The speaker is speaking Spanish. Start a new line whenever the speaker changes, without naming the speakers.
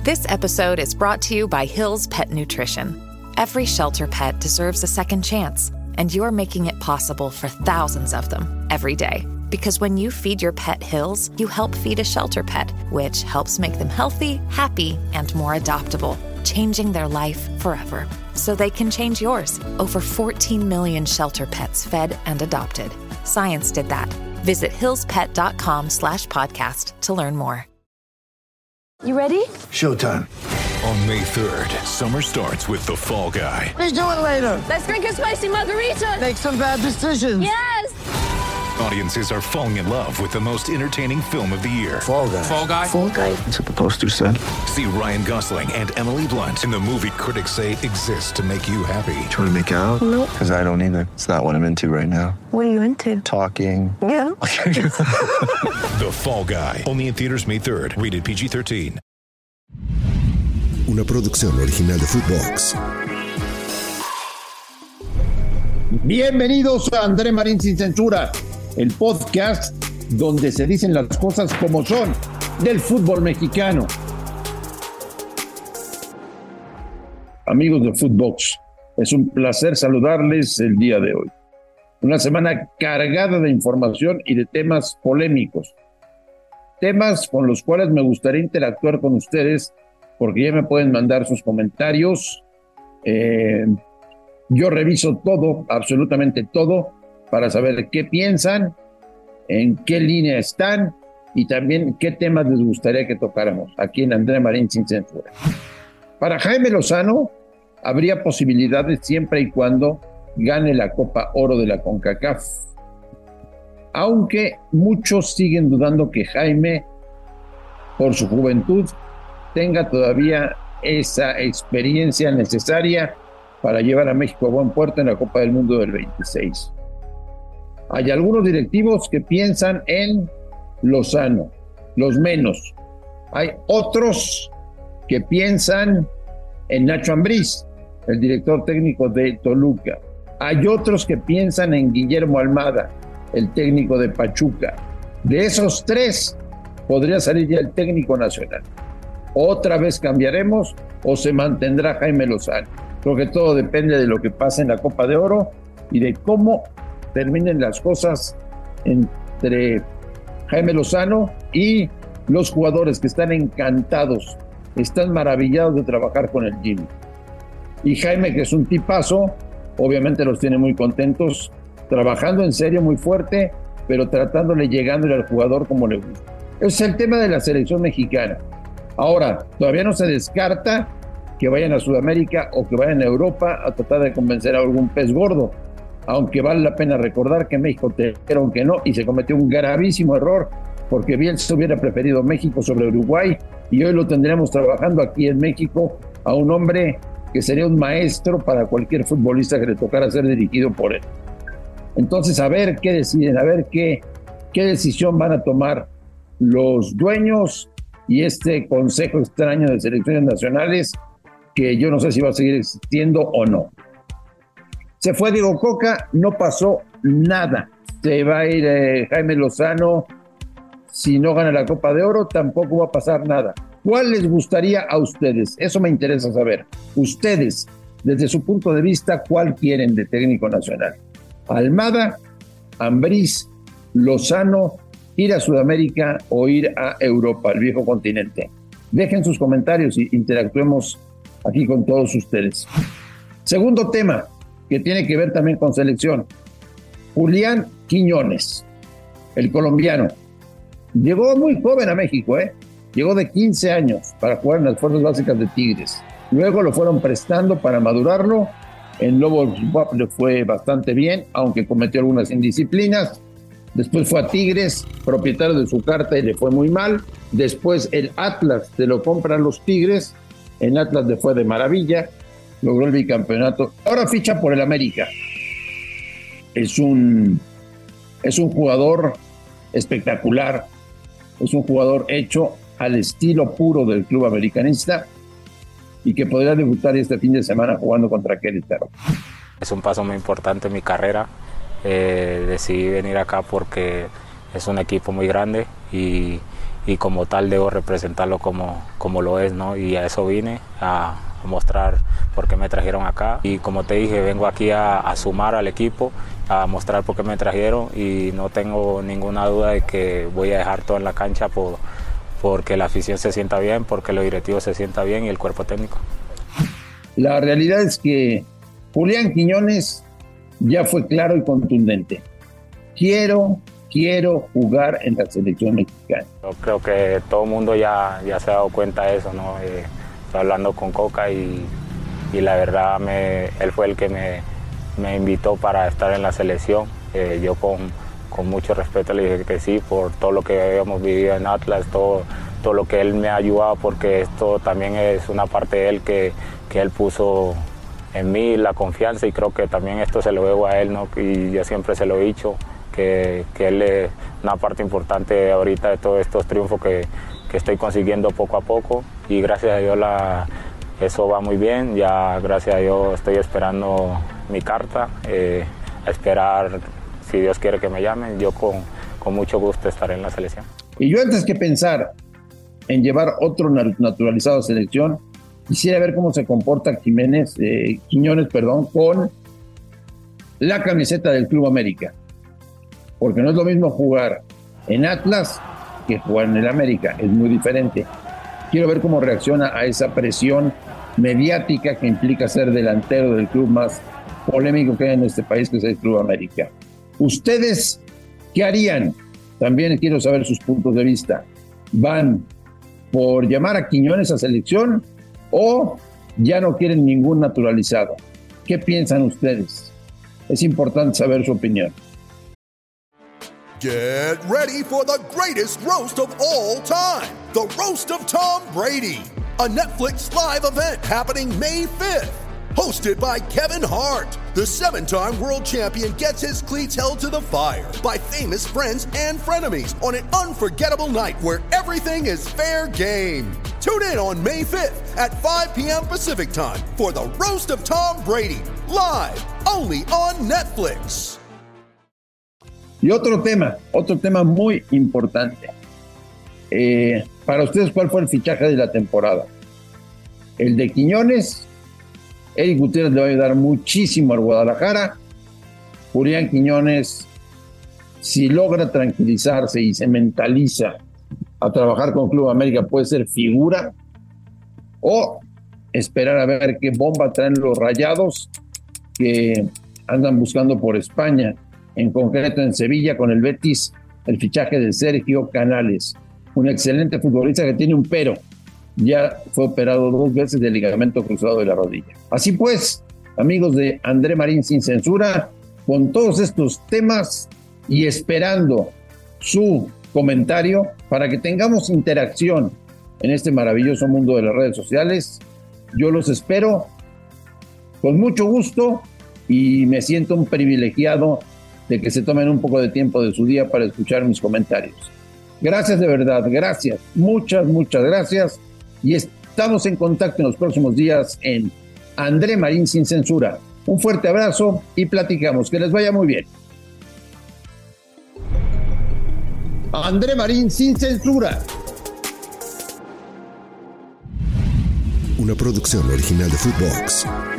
This episode is brought to you by Hill's Pet Nutrition. Every shelter pet deserves a second chance, and you're making it possible for thousands of them every day. Because when you feed your pet Hill's, you help feed a shelter pet, which helps make them healthy, happy, and more adoptable, changing their life forever. So they can change yours. Over 14 million shelter pets fed and adopted. Science did that. Visit hillspet.com/podcast to learn more.
You ready?
Showtime.
On May 3rd, summer starts with The Fall Guy.
Let's do it later.
Let's drink a spicy margarita.
Make some bad decisions.
Yes!
Audiences are falling in love with the most entertaining film of the year.
Fall Guy.
Fall Guy?
Fall Guy.
That's what the poster said.
See Ryan Gosling and Emily Blunt in the movie critics say exists to make you happy.
Trying to make it out?
Nope.
Because I don't either. It's not what I'm into right now.
What are you into?
Talking.
Yeah.
The Fall Guy. Only in theaters May 3rd. Rated PG-13.
Una producción original de Footbox.
Bienvenidos a André Marín Sin Censura, el podcast donde se dicen las cosas como son del fútbol mexicano. Amigos de Footbox, es un placer saludarles el día de hoy. Una semana cargada de información y de temas polémicos. Temas con los cuales me gustaría interactuar con ustedes, porque ya me pueden mandar sus comentarios. Yo reviso todo, absolutamente todo, para saber qué piensan, en qué línea están y también qué temas les gustaría que tocáramos aquí en André Marín Sin Censura. Para Jaime Lozano habría posibilidades siempre y cuando gane la Copa Oro de la CONCACAF. Aunque muchos siguen dudando que Jaime, por su juventud, tenga todavía esa experiencia necesaria para llevar a México a buen puerto en la Copa del Mundo del 26. Hay algunos directivos que piensan en Lozano, los menos. Hay otros que piensan en Nacho Ambriz, el director técnico de Toluca. Hay otros que piensan en Guillermo Almada, el técnico de Pachuca. De esos tres, podría salir ya el técnico nacional. ¿Otra vez cambiaremos o se mantendrá Jaime Lozano? Creo que todo depende de lo que pase en la Copa de Oro y de cómo terminen las cosas entre Jaime Lozano y los jugadores que están encantados, están maravillados de trabajar con el Jimmy. Y Jaime, que es un tipazo, obviamente los tiene muy contentos, trabajando en serio muy fuerte, pero llegándole al jugador como le gusta. Ese es el tema de la selección mexicana. Ahora, todavía no se descarta que vayan a Sudamérica o que vayan a Europa a tratar de convencer a algún pez gordo, aunque vale la pena recordar que México te dijeron que no y se cometió un gravísimo error, porque bien se hubiera preferido México sobre Uruguay y hoy lo tendríamos trabajando aquí en México a un hombre que sería un maestro para cualquier futbolista que le tocara ser dirigido por él. Entonces, a ver qué deciden, a ver qué decisión van a tomar los dueños y este consejo extraño de selecciones nacionales, que yo no sé si va a seguir existiendo o no. Se fue Diego Coca, no pasó nada. Se va a ir Jaime Lozano, si no gana la Copa de Oro, tampoco va a pasar nada. ¿Cuál les gustaría a ustedes? Eso me interesa saber. Ustedes, desde su punto de vista, ¿cuál quieren de técnico nacional? ¿Almada, Ambriz, Lozano, ir a Sudamérica o ir a Europa, el viejo continente? Dejen sus comentarios y interactuemos aquí con todos ustedes. Segundo tema, que tiene que ver también con selección. Julián Quiñones, el colombiano, llegó muy joven a México, llegó de 15 años para jugar en las fuerzas básicas de Tigres. Luego lo fueron prestando para madurarlo. En Lobos WAP le fue bastante bien, aunque cometió algunas indisciplinas. Después fue a Tigres, propietario de su carta, y le fue muy mal. Después el Atlas se lo compran los Tigres. En Atlas le fue de maravilla, logró el bicampeonato. Ahora ficha por el América. Es un jugador espectacular. Es un jugador hecho al estilo puro del club americanista y que podría debutar este fin de semana jugando contra Querétaro.
Es un paso muy importante en mi carrera. Decidí venir acá porque es un equipo muy grande y como tal debo representarlo como lo es, ¿no? Y a eso vine, a mostrar por qué me trajeron acá. Y como te dije, vengo aquí a sumar al equipo, a mostrar por qué me trajeron, y no tengo ninguna duda de que voy a dejar todo en la cancha porque la afición se sienta bien, porque los directivos se sientan bien y el cuerpo técnico.
La realidad es que Julián Quiñones ya fue claro y contundente. Quiero jugar en la selección mexicana.
Yo creo que todo el mundo ya se ha dado cuenta de eso, ¿no? Estoy hablando con Coca y la verdad él fue el que me invitó para estar en la selección. Yo con mucho respeto le dije que sí, por todo lo que habíamos vivido en Atlas, todo lo que él me ha ayudado, porque esto también es una parte de él que él puso en mí, la confianza, y creo que también esto se lo debo a él, ¿no? Y yo siempre se lo he dicho, que él es una parte importante ahorita de todos estos triunfos que estoy consiguiendo poco a poco, y gracias a Dios eso va muy bien. Ya gracias a Dios estoy esperando mi carta, a esperar, si Dios quiere que me llamen, yo con mucho gusto estaré en la selección.
Y yo, antes que pensar en llevar otro naturalizado a selección, quisiera ver cómo se comporta Quiñones, con la camiseta del Club América. Porque no es lo mismo jugar en Atlas que jugar en el América, es muy diferente. Quiero ver cómo reacciona a esa presión mediática que implica ser delantero del club más polémico que hay en este país, que es el Club América. ¿Ustedes qué harían? También quiero saber sus puntos de vista. ¿Van por llamar a Quiñones a selección o ya no quieren ningún naturalizado? ¿Qué piensan ustedes? Es importante saber su opinión.
Get ready for the greatest roast of all time, the Roast of Tom Brady, a Netflix live event happening May 5th. Hosted by Kevin Hart, the 7-time world champion gets his cleats held to the fire by famous friends and frenemies on an unforgettable night where everything is fair game. Tune in on May 5th at 5 p.m. Pacific time for the Roast of Tom Brady, live only on Netflix.
Y otro tema muy importante. Para ustedes, ¿cuál fue el fichaje de la temporada? El de Quiñones. Eric Gutiérrez le va a ayudar muchísimo al Guadalajara. Julián Quiñones, si logra tranquilizarse y se mentaliza a trabajar con Club América, puede ser figura, o esperar a ver qué bomba traen los Rayados, que andan buscando por España, en concreto en Sevilla con el Betis, el fichaje de Sergio Canales, un excelente futbolista que tiene un pero. Ya fue operado 2 veces del ligamento cruzado de la rodilla. Así pues, amigos de André Marín Sin Censura, con todos estos temas y esperando su comentario para que tengamos interacción en este maravilloso mundo de las redes sociales, yo los espero con mucho gusto y me siento un privilegiado de que se tomen un poco de tiempo de su día para escuchar mis comentarios. Gracias de verdad, gracias, muchas gracias. Y estamos en contacto en los próximos días en André Marín Sin Censura. Un fuerte abrazo y platicamos. Que les vaya muy bien. André Marín Sin Censura.
Una producción original de Footbox.